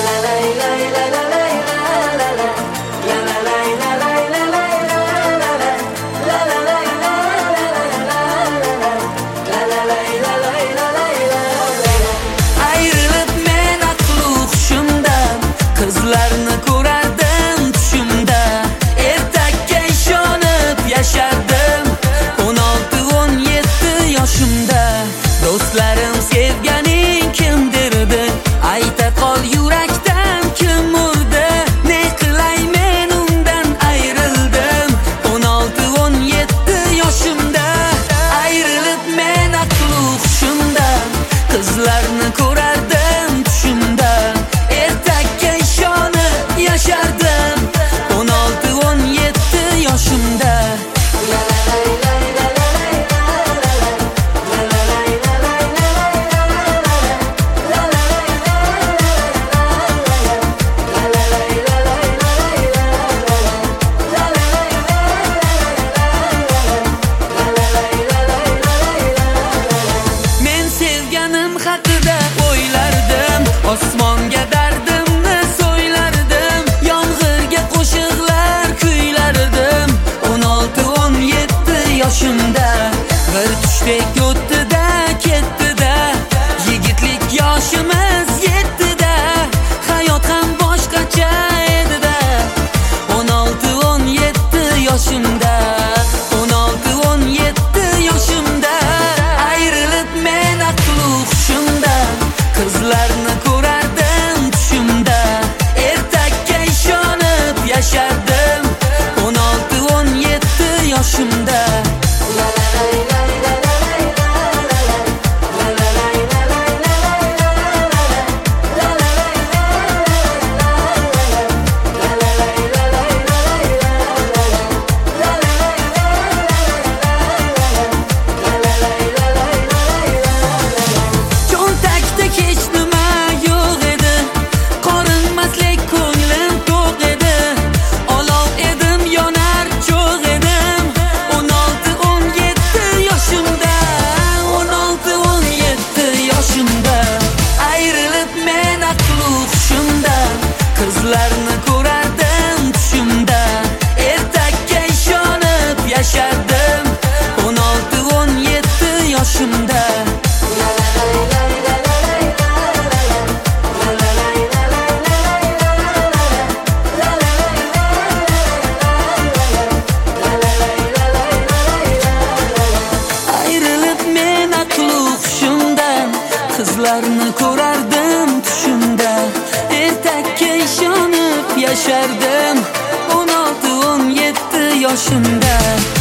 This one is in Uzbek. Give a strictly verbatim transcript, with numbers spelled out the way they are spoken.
Ayrılıp men aqli hushimdan, qizlarni ko'rardim tushimda. Ertakka ishonib yashardim o'n olti o'n yetti yoshimda. Do'stlarim sevganing kimdirdi, ayta qol yurakdan kim urdi. Ne qilay men undan ayrildim o'n olti o'n yetti yoshimda. Ayrılıp men aqli hushimdan, qizlarni ko'rardim tushimda. Ertakka ishonib yashardim o'n olti o'n yetti yoshimda. Men sevganim haqida o'ylardim, osmonga dardimni so'ylardim. Yomg'irga qo'shiqlar kuylardim o'n olti o'n yetti yoshimda. Bir tushdek o'tdi-da ketdi-da, yigitlik yoshimiz yetdi-da. Hayot ham boshqacha edi-da o'n olti o'n yetti yoshimda. o'n olti o'n yetti yoshimda. Ayrılıp men aqli hushimdan, qizlarni ko'rardim tushimda. Ertakka ishonib yashardim o'n olti o'n yetti yoshimda. Cho'ntakda hech nima yo'q edi, qorinmaslik ko'nglim to'q edi. Olov edim, yonar cho'g' edim o'n olti o'n yetti yoshimda. o'n olti o'n yetti yoshimda. Ayrılıp men aqli hushimdan, qizlarni ko'rardim tushimda. Ertakka ishonib yashardim o'n olti o'n yetti yoshimda. Ayrılıp men aqli hushimdan, qizlarni ko'rardim tushimda. Ertakka ishonib yashardim o'n olti o'n yetti yoshimda.